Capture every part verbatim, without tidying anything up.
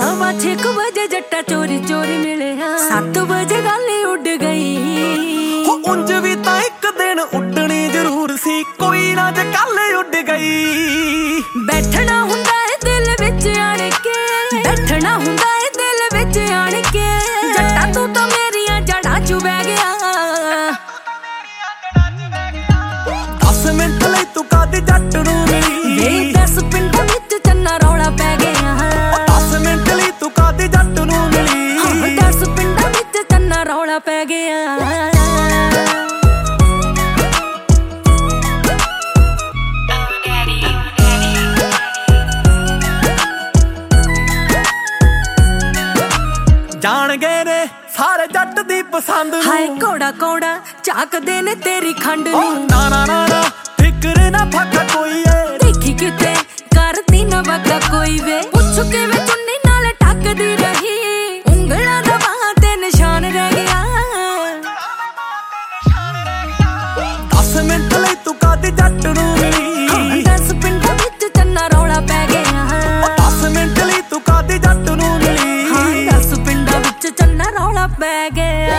सवा छे कु बजे जट्टा चोरी चोरी मिले सत्त बजे गल उड़ गई। हो उंज भी तां इक दिन उड्डनी जरूर सी, कोई ना जे कल उड़ गई। बैठना हुंदा है दिल विच आण के, बैठना हुंदा है दिल विच आण के। जट्टा तू तां मेरियां जड़ां चू बह गया। दस मिंट लई तू कद जट नूं मिली, वे दस पिंड विच चन्ना रौला पै गया। दस मिंट लई तू कद जट नूं मिली, दस पिंड विच चन्ना रौला पै गया। जान गए ने सारे जट दी पसंद नूं। हाय कोड़ा कोड़ा झाकदे ने तेरी खंड नूं। ना ना ना ना फिक्र ना फाका कोई है, देखी किते करती ना वगा कोई वे। पुछ के मैं चुन्नी नाल टकदी रही, उंगलां दा बाहां ते निशान रह गया। दस मिंट लई तू कद जट नूं मिली, दस पिंड विच चन्ना रौला पै गया। दस मिंट लई तू कद जट नूं मिली, दस पिंड विच चन्ना रौला पै गया।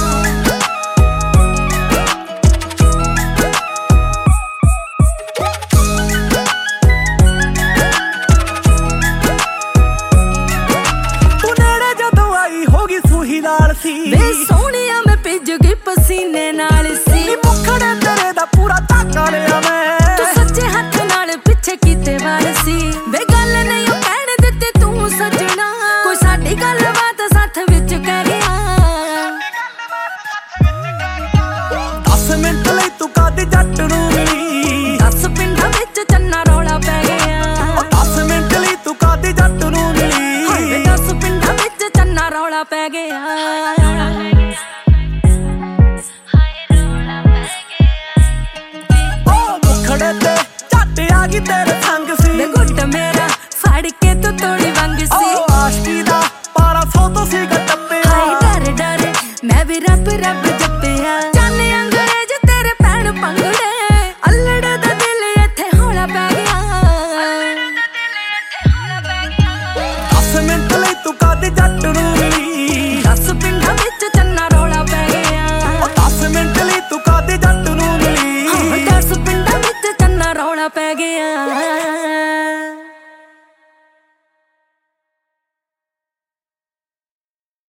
वे सोहणिया मैं भिज गई पसीने नाल सी, मुखड़े तेरे दा पूरा टाका लिया मैं। तू सच्चे हथ नाल पिछे कीते वार सी। वे गल नहीं ओ कहण दित्ती तू सजना, कोई साडी गलबात साथ विच कह गया। दस मिंट लई तू कद जट नूं मिली, दस पिंड विच चन्ना रौला पै गया। दस मिंट लई तू कद जट नूं मिली, दस पिंड विच चन्ना रौला पै गया। तेरे संग सी गुट मेरा फड़ के तू तोड़ी वंग सी। आशिकी दा पारा सौ तो सी टप्पे। हाय डर डर मैं भी रब रब जप्पिया।